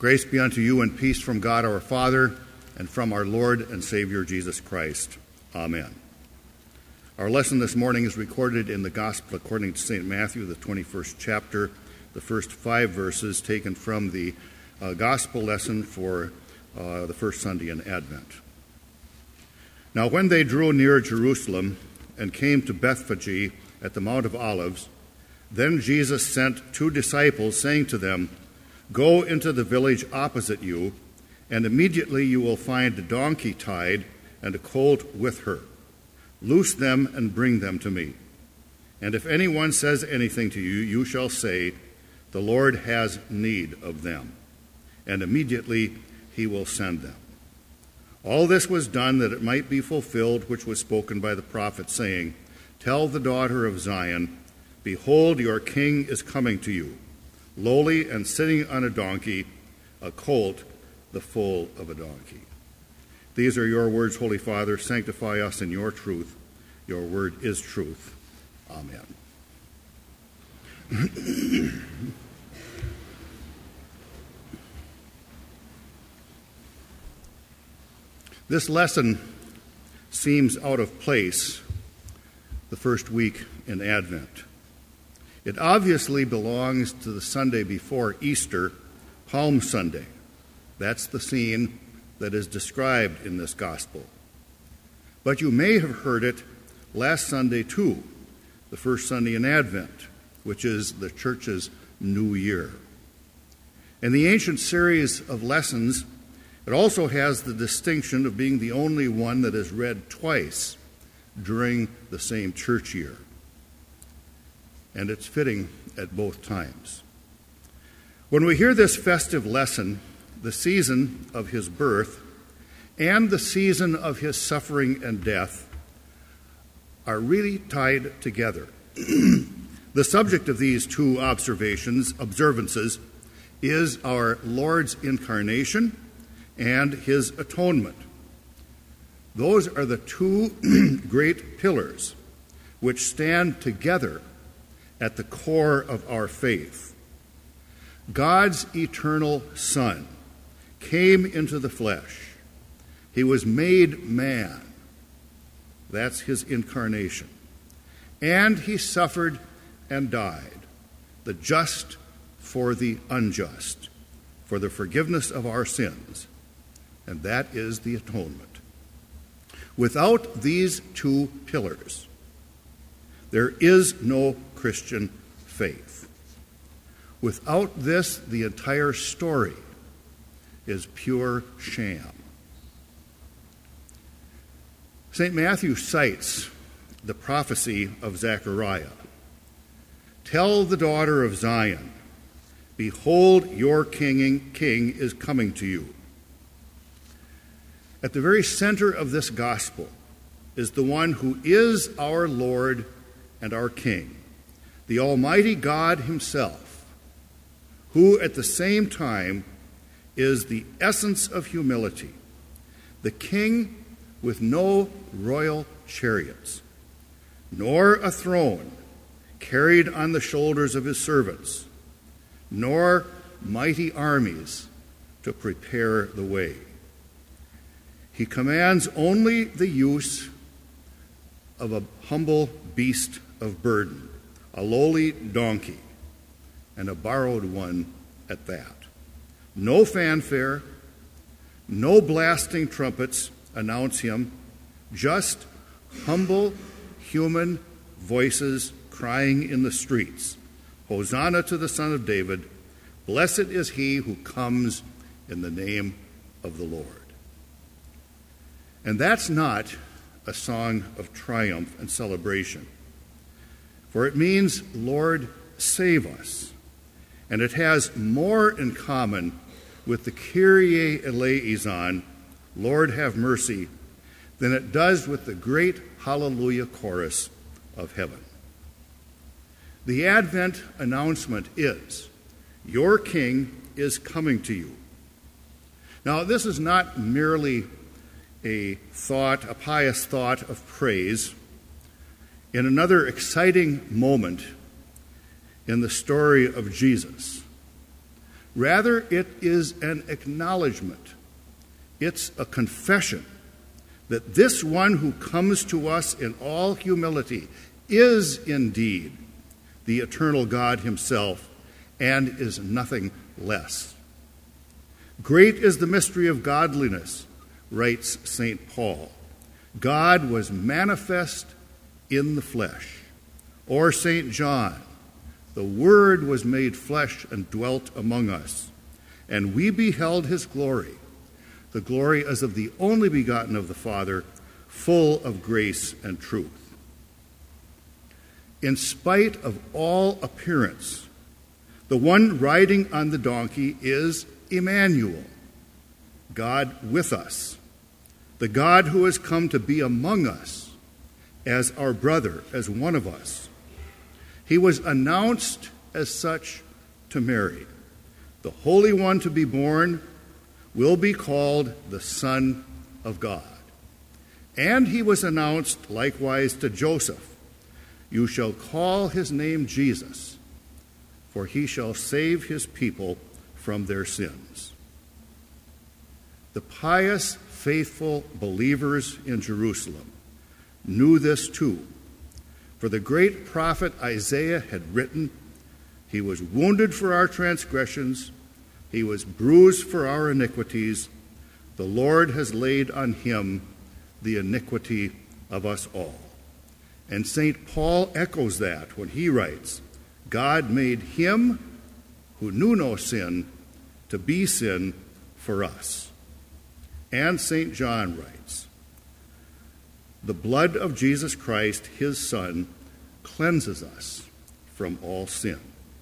Grace be unto you and peace from God our Father and from our Lord and Savior Jesus Christ. Amen. Our lesson this morning is recorded in the Gospel according to St. Matthew, the 21st chapter, the first 5 verses taken from the Gospel lesson for the first Sunday in Advent. Now when they drew near Jerusalem and came to Bethphage at the Mount of Olives, then Jesus sent 2 disciples, saying to them, "Go into the village opposite you, and immediately you will find a donkey tied and a colt with her. Loose them and bring them to me. And if anyone says anything to you, you shall say, 'The Lord has need of them,' and immediately he will send them." All this was done that it might be fulfilled which was spoken by the prophet, saying, "Tell the daughter of Zion, behold, your king is coming to you, lowly and sitting on a donkey, a colt, the foal of a donkey." These are your words, Holy Father. Sanctify us in your truth. Your word is truth. Amen. This lesson seems out of place the first week in Advent. It obviously belongs to the Sunday before Easter, Palm Sunday. That's the scene that is described in this gospel. But you may have heard it last Sunday too, the first Sunday in Advent, which is the church's new year. In the ancient series of lessons, it also has the distinction of being the only one that is read twice during the same church year. And it's fitting at both times. When we hear this festive lesson, the season of his birth and the season of his suffering and death are really tied together. The subject of these 2 observances, is our Lord's incarnation and his atonement. Those are the 2 great pillars which stand together at the core of our faith. God's eternal Son came into the flesh. He was made man. That's his incarnation. And he suffered and died, the just for the unjust, for the forgiveness of our sins. And that is the atonement. Without these 2 pillars, there is no Christian faith. Without this, the entire story is pure sham. St. Matthew cites the prophecy of Zechariah. "Tell the daughter of Zion, behold, your king is coming to you." At the very center of this gospel is the one who is our Lord and our King, the Almighty God himself, who at the same time is the essence of humility, the King with no royal chariots, nor a throne carried on the shoulders of his servants, nor mighty armies to prepare the way. He commands only the use of a humble beast of burden, a lowly donkey, and a borrowed one at that. No fanfare, no blasting trumpets announce him, just humble human voices crying in the streets, "Hosanna to the Son of David, blessed is he who comes in the name of the Lord." And that's not a song of triumph and celebration, for it means, "Lord, save us." And it has more in common with the Kyrie eleison, "Lord, have mercy," than it does with the great Hallelujah chorus of heaven. The Advent announcement is, "Your King is coming to you." Now, this is not merely a pious thought of praise. In another exciting moment in the story of Jesus, Rather, it is an acknowledgement. It's a confession that this one who comes to us in all humility is indeed the eternal God himself and is nothing less. Great is the mystery of godliness, writes St. Paul. God was manifest in the flesh. Or St. John, the Word was made flesh and dwelt among us, and we beheld his glory, the glory as of the only begotten of the Father, full of grace and truth. In spite of all appearance, the one riding on the donkey is Emmanuel, God with us, the God who has come to be among us as our brother, as one of us. He was announced as such to Mary. The Holy One to be born will be called the Son of God. And he was announced likewise to Joseph. You shall call his name Jesus, for he shall save his people from their sins. The pious, faithful believers in Jerusalem knew this too. For the great prophet Isaiah had written, he was wounded for our transgressions, he was bruised for our iniquities. The Lord has laid on him the iniquity of us all. And St. Paul echoes that when he writes, God made him who knew no sin to be sin for us. And St. John writes, the blood of Jesus Christ, his Son, cleanses us from all sin.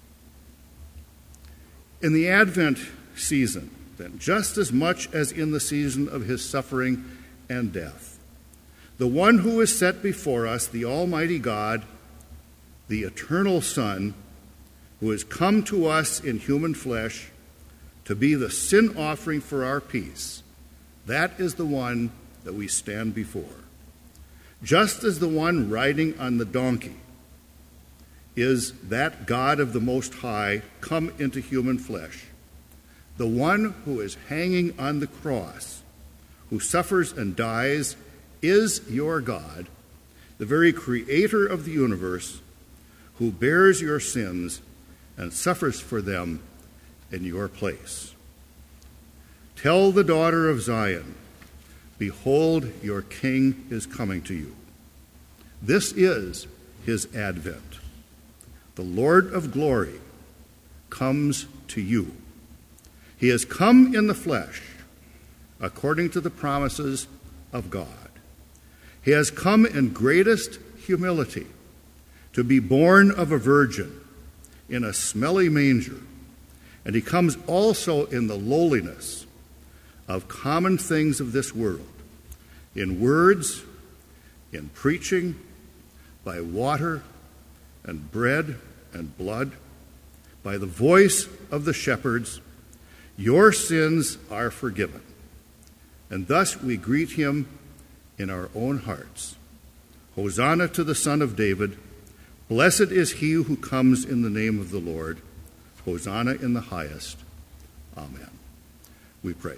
In the Advent season, then, just as much as in the season of his suffering and death, the one who is set before us, the Almighty God, the eternal Son, who has come to us in human flesh to be the sin offering for our peace, that is the one that we stand before. Just as the one riding on the donkey is that God of the Most High come into human flesh, the one who is hanging on the cross, who suffers and dies, is your God, the very creator of the universe, who bears your sins and suffers for them in your place. Tell the daughter of Zion, behold, your king is coming to you. This is his advent. The Lord of glory comes to you. He has come in the flesh, according to the promises of God. He has come in greatest humility to be born of a virgin in a smelly manger, and he comes also in the lowliness of common things of this world, in words, in preaching, by water and bread and blood, by the voice of the shepherds. Your sins are forgiven. And thus we greet him in our own hearts. Hosanna to the Son of David. Blessed is he who comes in the name of the Lord. Hosanna in the highest. Amen. We pray.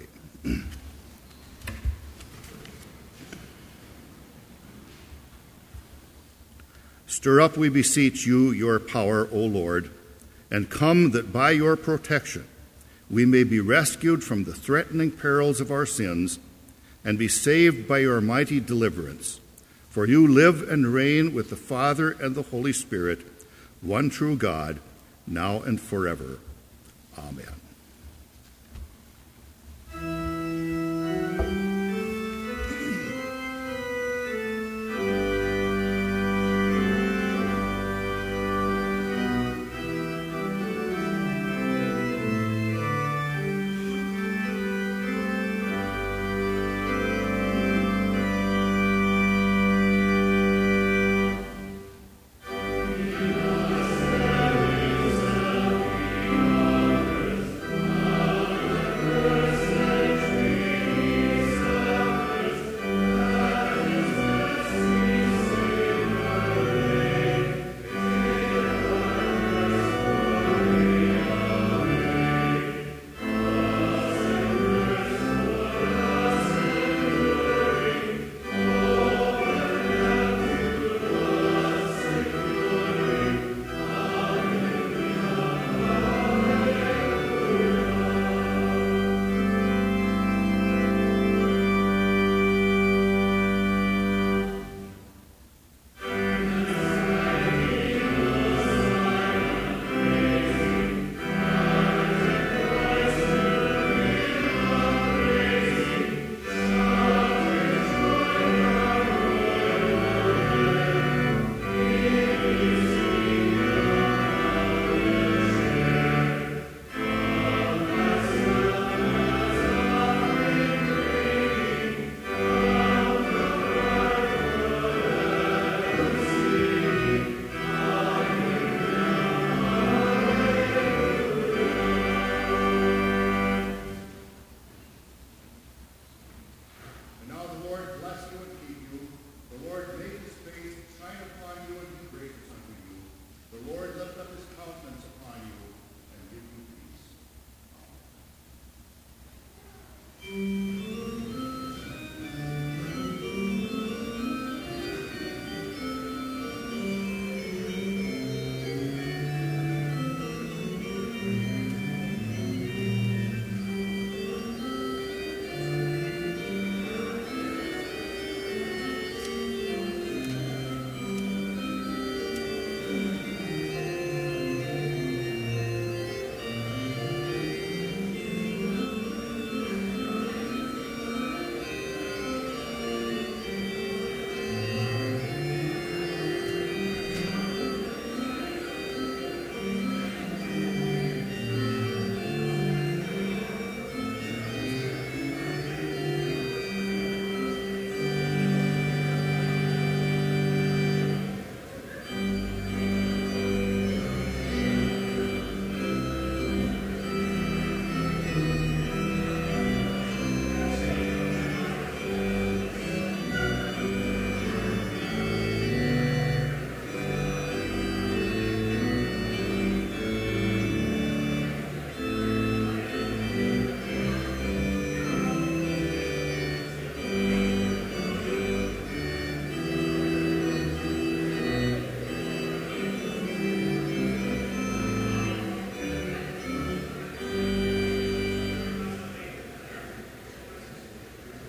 Stir up, we beseech you, your power, O Lord, and come that by your protection we may be rescued from the threatening perils of our sins and be saved by your mighty deliverance. For you live and reign with the Father and the Holy Spirit, one true God, now and forever. Amen.